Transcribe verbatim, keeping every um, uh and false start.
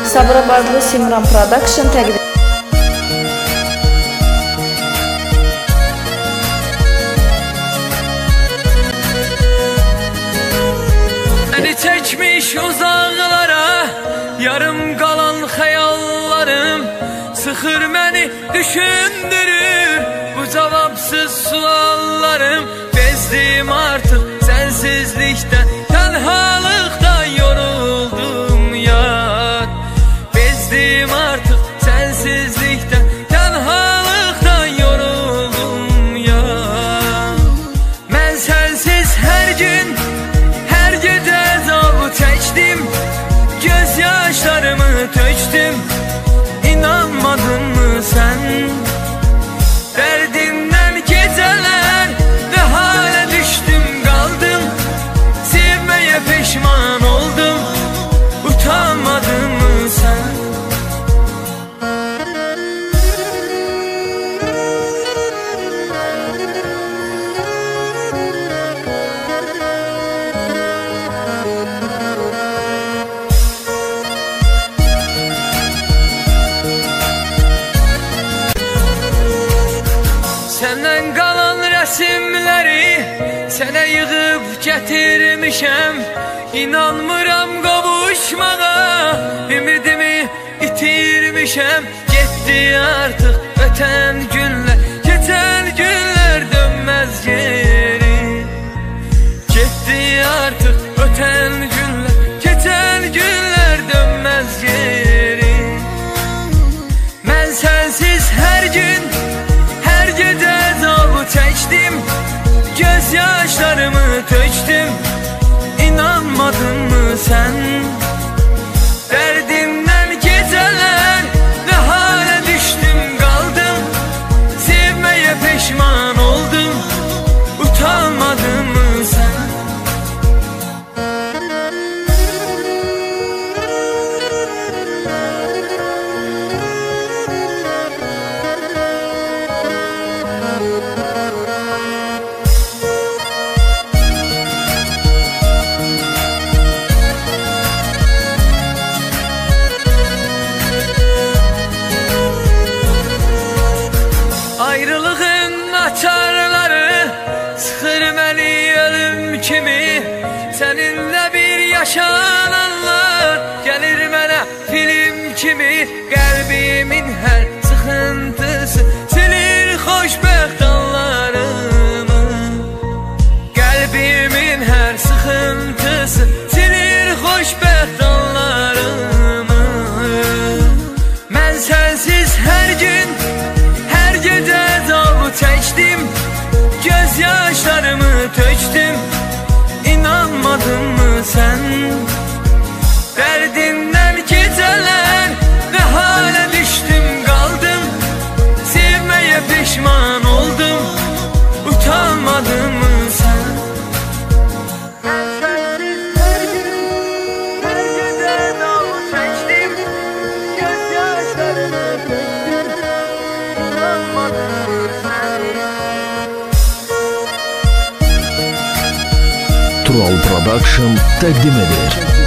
Sabırabadlı Simran Production təqdim. Beni çekmiş uzaklara, yarım kalan hayallarım, sıxır məni düşündürür bu cevapsız suallarım. Bezdim artık sensizlikten, tenhalıktan yoruldum yar. Bezdim artık sensizlikten, tenhalıktan yoruldum yar. Ben sensiz her gün, her gece azabı çektim, gözyaşlarımı töktüm. İnanmadın mı sen? Derdimden geceler ne hale düştüm kaldım. Sevmeye pişman oldum. Utanmadın mı sen? Senden kalan resimleri sənə yığıb getirmişəm. İnanmıram kavuşmağa, ümidimi itirmişəm. Getdi artık öten günler, geçen günler dönmez geri. Getdi artık öten günler, geçen günler dönmez geri. Ben sensiz her gün, her gece azabı çektim, gözyaşlarımı töktüm. İnanmadın mı sen? Derdimden geceler ne hale düştüm kaldım. Sevmeye pişman oldum. Utanmadın mı sen? Ayrılığın açarları sıxır məni ölüm kimi. Seninle bir yaşananlar gelir mənə film kimi. Kalbimin her sıxıntısı silir xoşbəxt anlarımı. Kalbimin her sıxıntısı silir xoşbəxt anlarımı. Ben sensiz her gün, her gece azabı çektim, gözyaşlarımı töktüm. İnanmadın mı sen? Derdimden geceler ne hale düştüm kaldım. Sevmeye pişman oldum. Utanmadın mı sen? Ben sensiz her gün, her gece azabı çektim, gözyaşlarımı töktüm. İnanmadın mı sen? Tural Production təqdim edir.